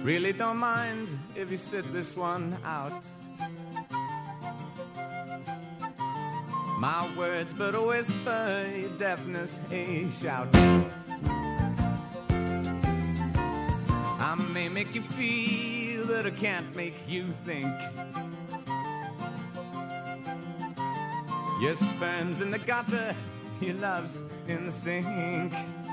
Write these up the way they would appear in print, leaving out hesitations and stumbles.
Really don't mind if you sit this one out. My words but a whisper, your deafness a shout. I may make you feel, but I can't make you think. Your sperm's in the gutter, your love's in the sink.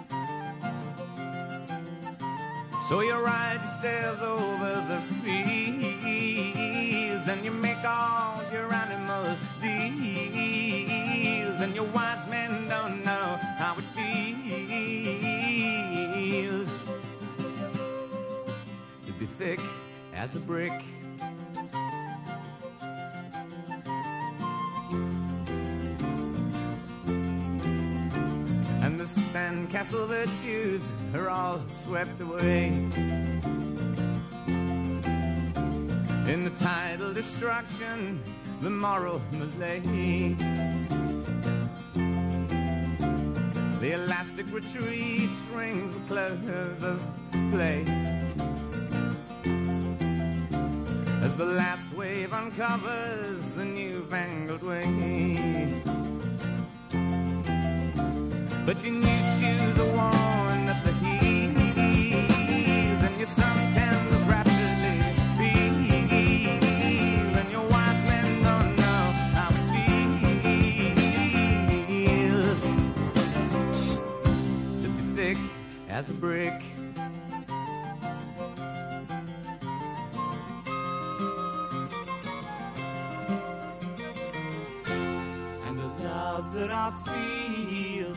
So you ride yourselves over the fields, and you make all your animal deals, and your wise men don't know how it feels to be thick as a brick. And the sandcastle virtues are all swept away in the tidal destruction, the moral malaise. The elastic retreat rings the close of play as the last wave uncovers the newfangled way. But your new shoes are worn at the heels, and your suntans rapidly feel, and your wise men don't know how it feels to be thick as a brick. And the love that I feel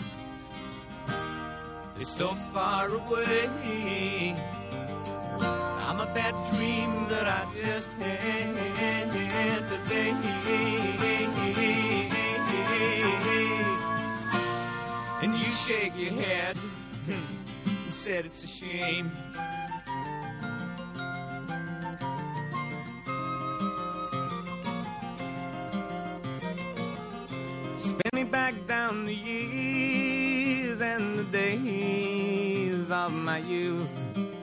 is so far away. I'm a bad dream that I just had today. And you shake your head, you said it's a shame. Spin me back down the years and the days of my youth.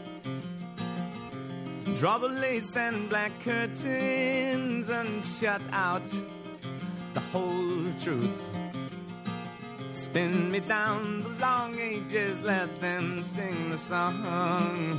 Draw the lace and black curtains and shut out the whole truth. Spin me down the long ages, let them sing the song.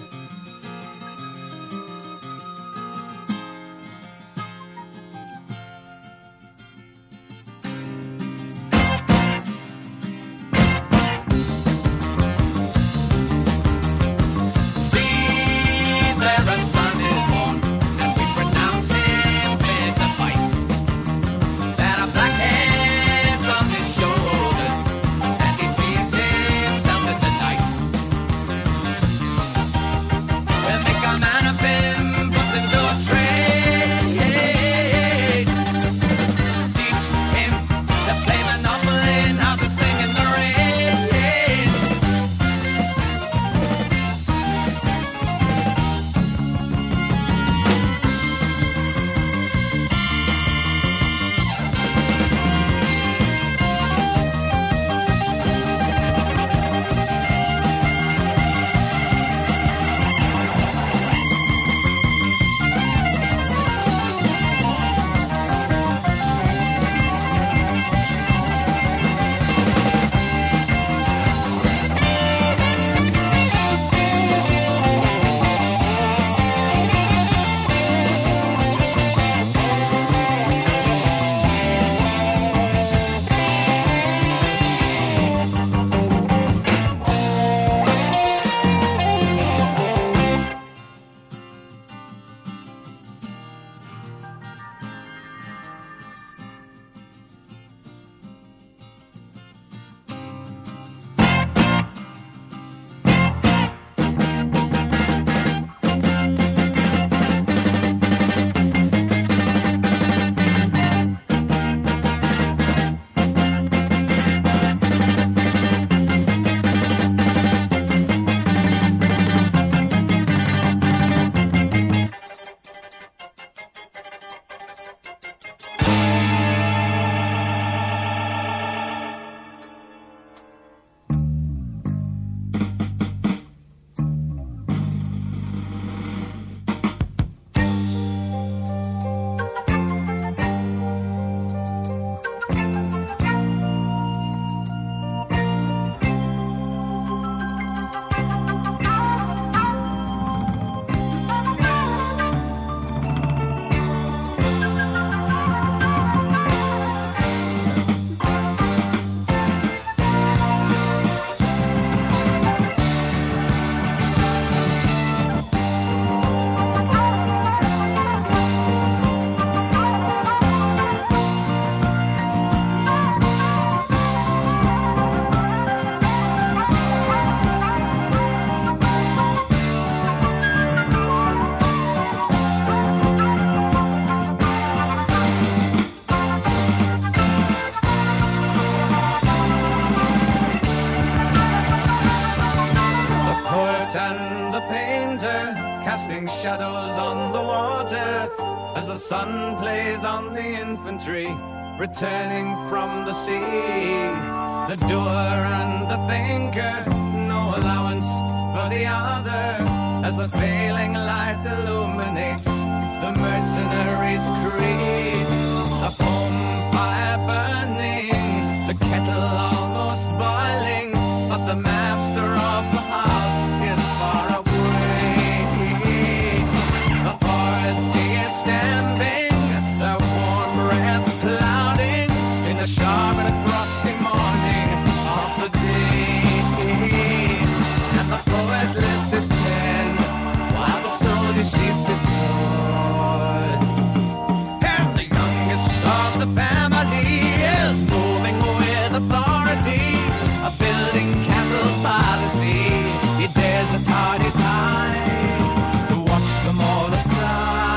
the sun plays on the infantry returning from the sea. The doer and the thinker, no allowance for the other, as the failing light illuminates the mercenary's creed. A home fire burning, the kettle almost boiling, but the master of the house is far away. The forest is standing, their warm breath clouding in the sharp and frosty morning of the day. And the poet lifts his pen while the soldier sheathes his sword. And the youngest of the family is moving with authority, building castles by the sea. He dares the tardy tide to watch them all aside.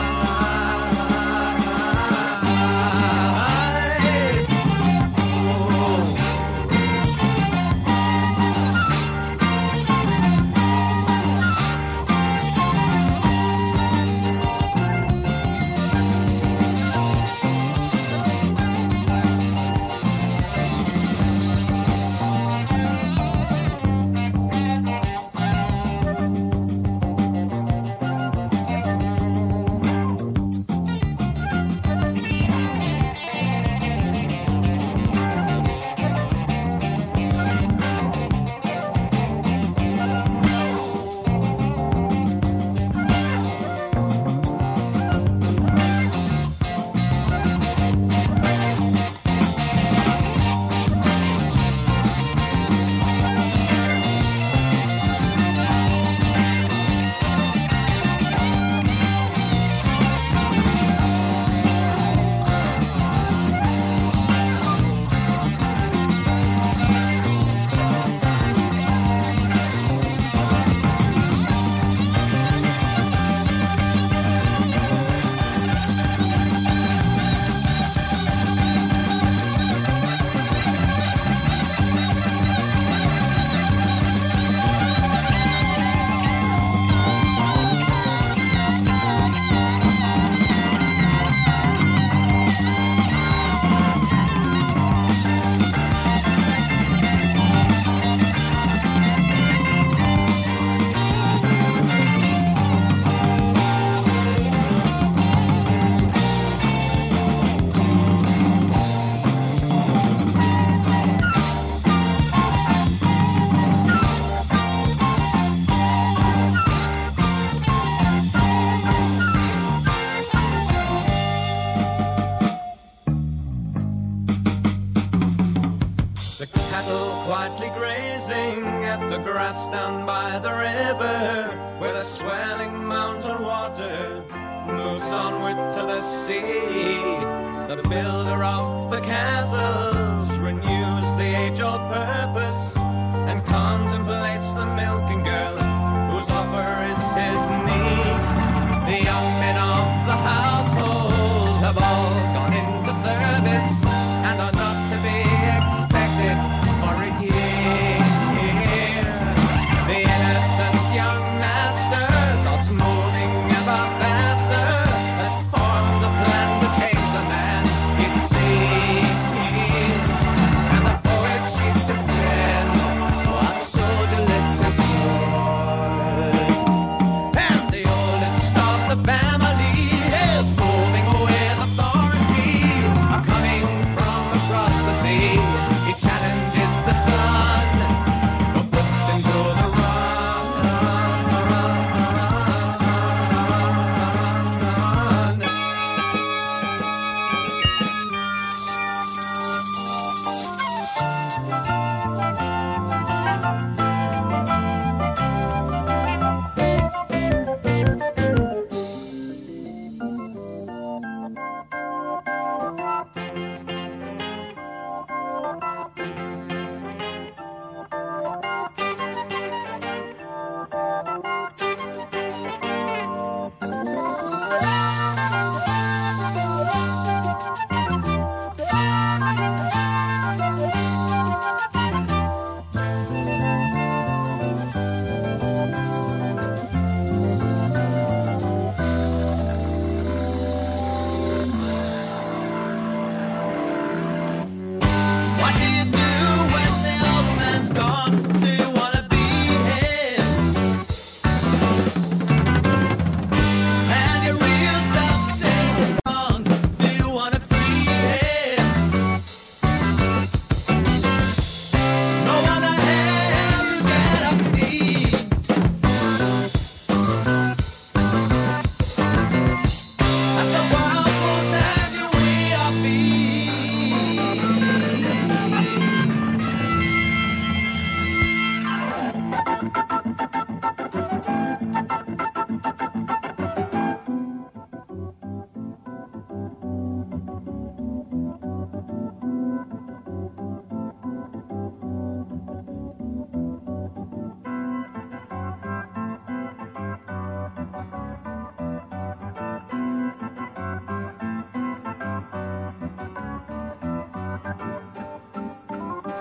Quietly grazing at the grass down by the river, where the swelling mountain water moves onward to the sea. The builder of the castles renews the age-old purpose and contemplates the milking girl whose offer is his need. The young men of the household have all gone into service and are not to be expected for a year. The innocent young master, thoughts moving ever faster, has formed a plan to change the man he sees.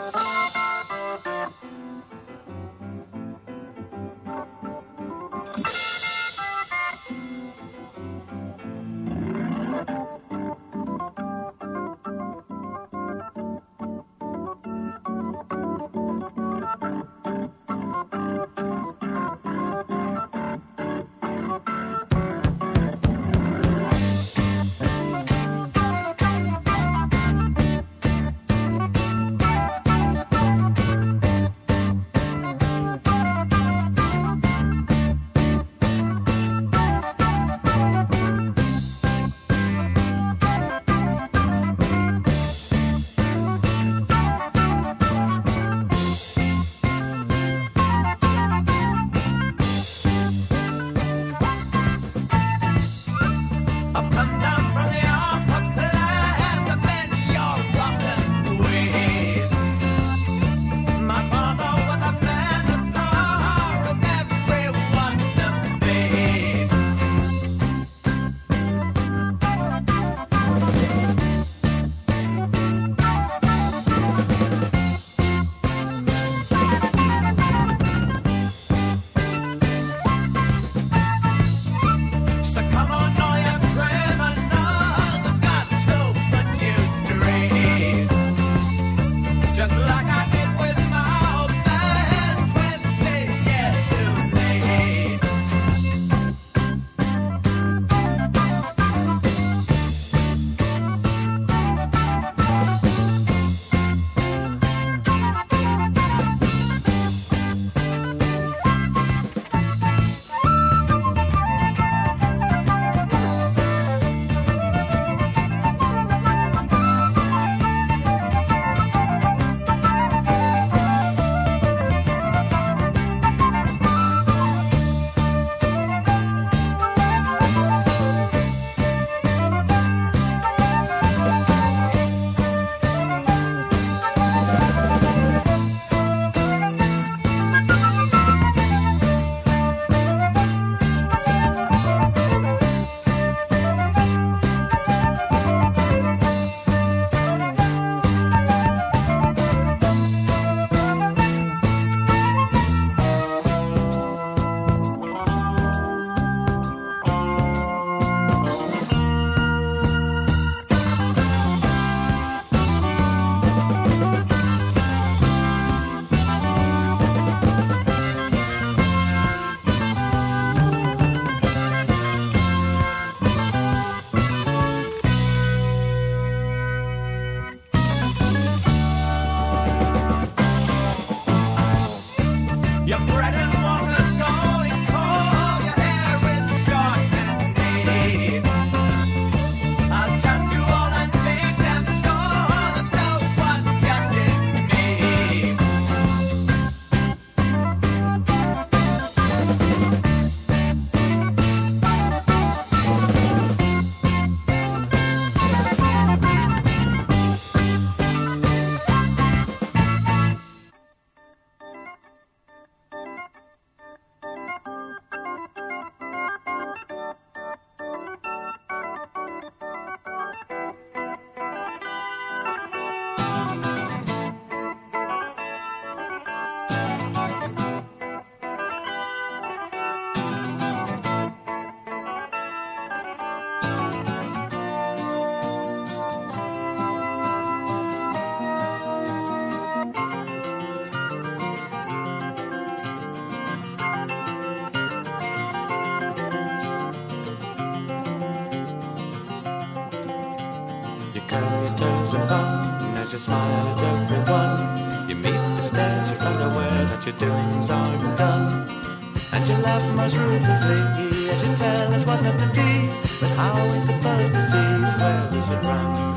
of fun as you smile at everyone. You meet the stares, you're unaware that your doings aren't done. And you laugh most ruthlessly as you tell us what not to be. But how are we supposed to see where we should run?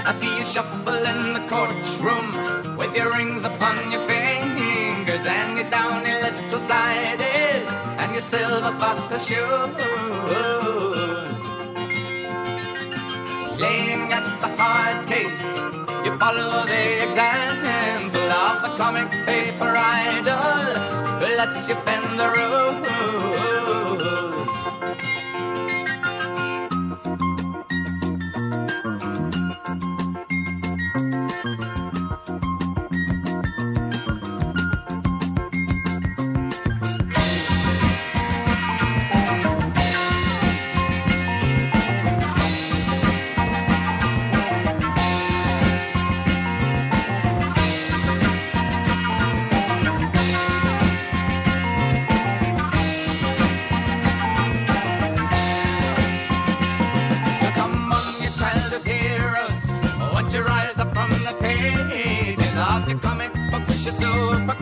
I see you shuffle in the courtroom with your rings upon your fingers and your downy little sideys and your silver buckle shoes. Laying at the hard case, you follow the example of the comic paper idol who lets you bend the rules. You rise up from the pages of your comic books, you're super